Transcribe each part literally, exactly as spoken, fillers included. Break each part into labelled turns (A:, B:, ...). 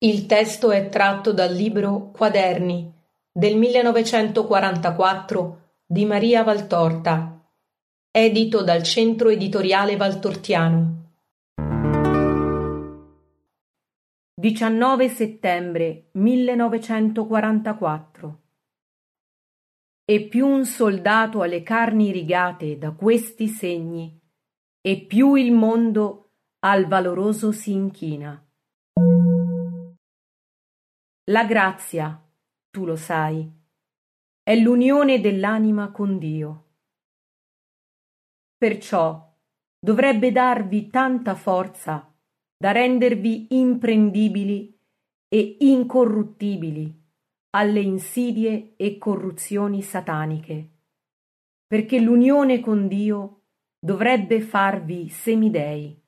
A: Il testo è tratto dal libro Quaderni del millenovecentoquarantaquattro di Maria Valtorta, edito dal Centro Editoriale Valtortiano. diciannove settembre millenovecentoquarantaquattro. E più un soldato ha le carni rigate da questi segni, e più il mondo al valoroso si inchina. La grazia, tu lo sai, è l'unione dell'anima con Dio. Perciò dovrebbe darvi tanta forza da rendervi imprendibili e incorruttibili alle insidie e corruzioni sataniche, perché l'unione con Dio dovrebbe farvi semidei.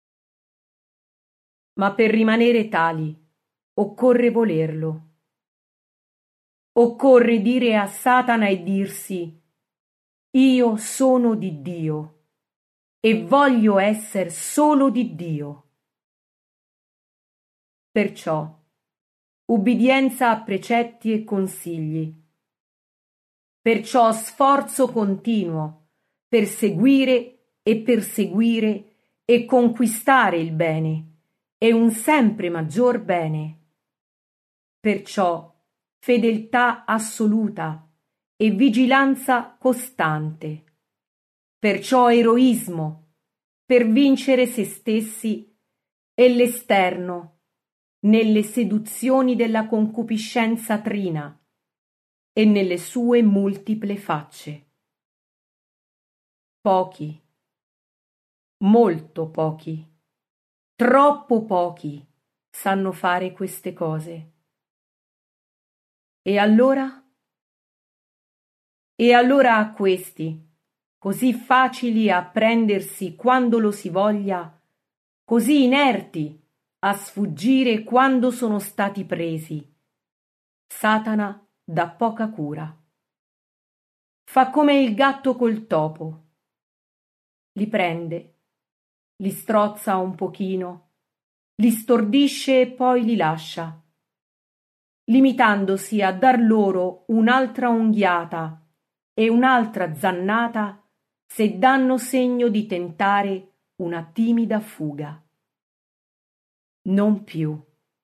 A: Ma per rimanere tali occorre volerlo. Occorre dire a Satana e dirsi: io sono di Dio e voglio essere solo di Dio. Perciò ubbidienza a precetti e consigli. Perciò sforzo continuo per seguire e perseguire e conquistare il bene e un sempre maggior bene. Perciò fedeltà assoluta e vigilanza costante. Perciò eroismo per vincere se stessi e l'esterno nelle seduzioni della concupiscenza trina e nelle sue multiple facce. Pochi, molto pochi, troppo pochi sanno fare queste cose. E allora? E allora a questi, così facili a prendersi quando lo si voglia, così inerti a sfuggire quando sono stati presi, Satana dà poca cura. Fa come il gatto col topo. Li prende, li strozza un pochino, li stordisce e poi li lascia, limitandosi a dar loro un'altra unghiata e un'altra zannata se danno segno di tentare una timida fuga. Non più.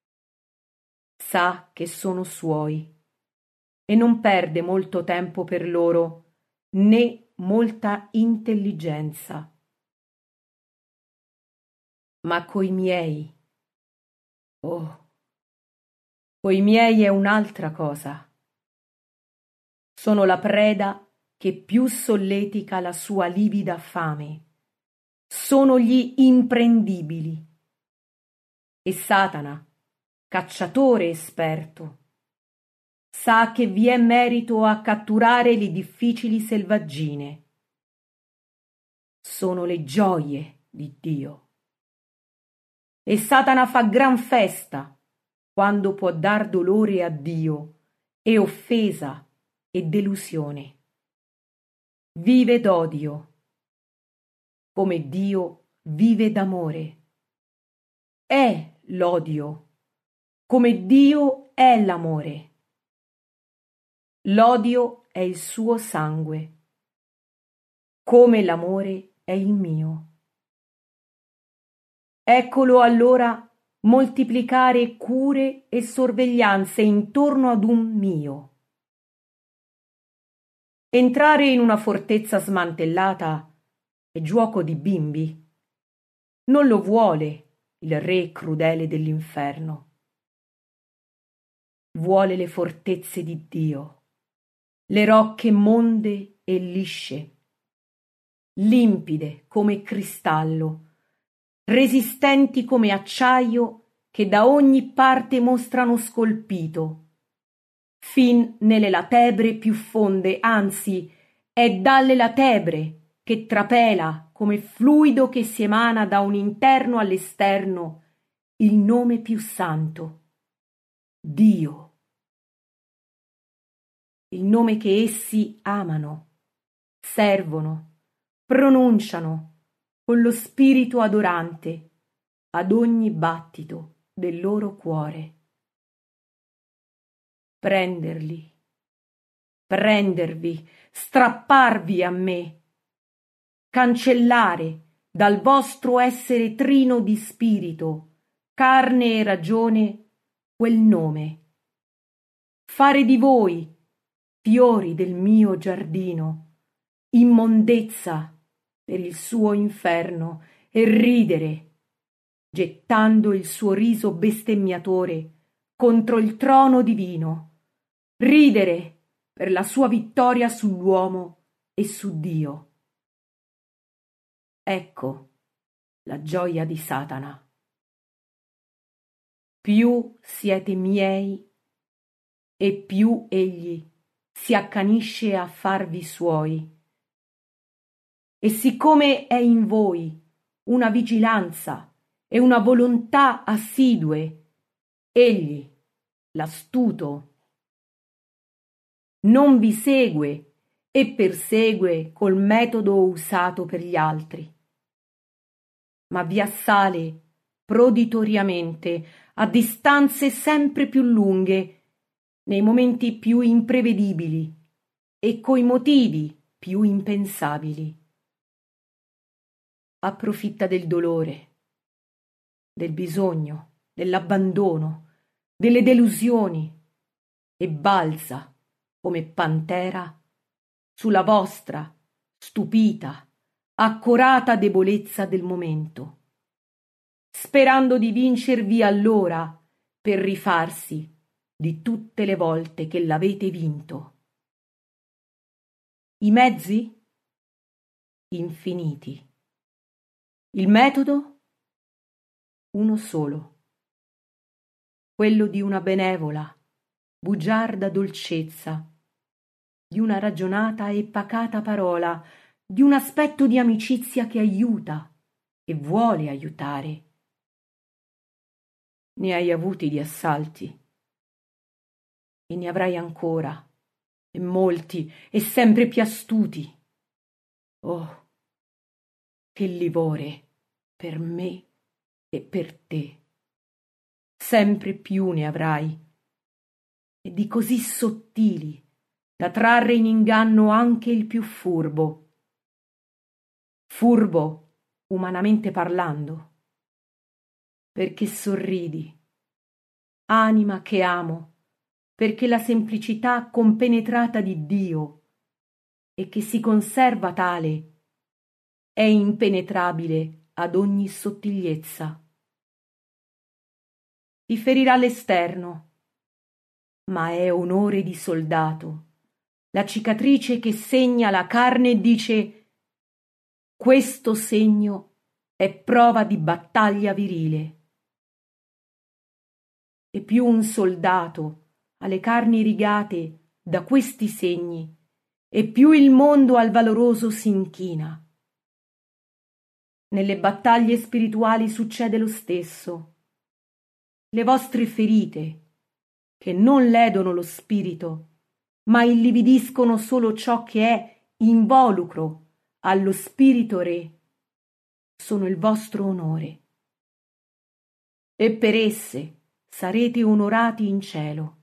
A: Sa che sono suoi e non perde molto tempo per loro, né molta intelligenza. Ma coi miei, oh, coi miei è un'altra cosa. Sono la preda che più solletica la sua livida fame. Sono gli imprendibili. E Satana, cacciatore esperto, sa che vi è merito a catturare le difficili selvaggine. Sono le gioie di Dio. E Satana fa gran festa quando può dar dolore a Dio e offesa e delusione. Vive d'odio, come Dio vive d'amore. È l'odio, come Dio è l'amore. L'odio è il suo sangue, come l'amore è il mio. Eccolo allora moltiplicare cure e sorveglianze intorno ad un mio. Entrare in una fortezza smantellata è giuoco di bimbi. Non lo vuole il re crudele dell'inferno. Vuole le fortezze di Dio, le rocche monde e lisce, limpide come cristallo, resistenti come acciaio che da ogni parte mostrano scolpito, fin nelle latebre più fonde, anzi, è dalle latebre che trapela come fluido che si emana da un interno all'esterno il nome più santo, Dio. Il nome che essi amano, servono, pronunciano con lo spirito adorante ad ogni battito del loro cuore. Prenderli, prendervi, strapparvi a me, cancellare dal vostro essere trino di spirito, carne e ragione, quel nome, fare di voi, fiori del mio giardino, immondezza per il suo inferno, e ridere, gettando il suo riso bestemmiatore contro il trono divino, ridere per la sua vittoria sull'uomo e su Dio. Ecco la gioia di Satana. Più siete miei e più egli si accanisce a farvi suoi. E siccome è in voi una vigilanza e una volontà assidue, egli, l'astuto, non vi segue e persegue col metodo usato per gli altri, ma vi assale proditoriamente a distanze sempre più lunghe, nei momenti più imprevedibili e coi motivi più impensabili. Approfitta del dolore, del bisogno, dell'abbandono, delle delusioni e balza come pantera sulla vostra stupita, accorata debolezza del momento, sperando di vincervi allora per rifarsi di tutte le volte che l'avete vinto. I mezzi? Infiniti. Il metodo? Uno solo, quello di una benevola, bugiarda dolcezza, di una ragionata e pacata parola, di un aspetto di amicizia che aiuta e vuole aiutare. Ne hai avuti di assalti e ne avrai ancora, e molti e sempre più astuti. Oh, che livore per me e per te. Sempre più ne avrai, e di così sottili da trarre in inganno anche il più furbo. Furbo, umanamente parlando, perché sorridi, anima che amo, perché la semplicità compenetrata di Dio e che si conserva tale è impenetrabile ad ogni sottigliezza. Ti ferirà l'esterno, ma è onore di soldato, la cicatrice che segna la carne e dice: questo segno è prova di battaglia virile. E più un soldato ha le carni rigate da questi segni, e più il mondo al valoroso s'inchina. Nelle battaglie spirituali succede lo stesso. Le vostre ferite, che non ledono lo spirito, ma illividiscono solo ciò che è involucro allo spirito re, sono il vostro onore. E per esse sarete onorati in cielo.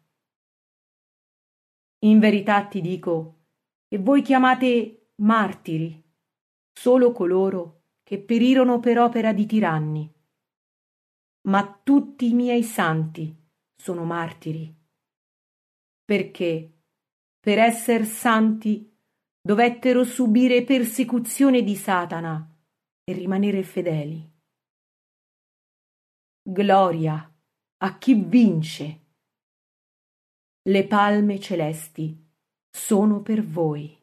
A: In verità ti dico che voi chiamate martiri solo coloro che perirono per opera di tiranni, ma tutti i miei santi sono martiri, perché per esser santi dovettero subire persecuzione di Satana e rimanere fedeli. Gloria a chi vince. Le palme celesti sono per voi.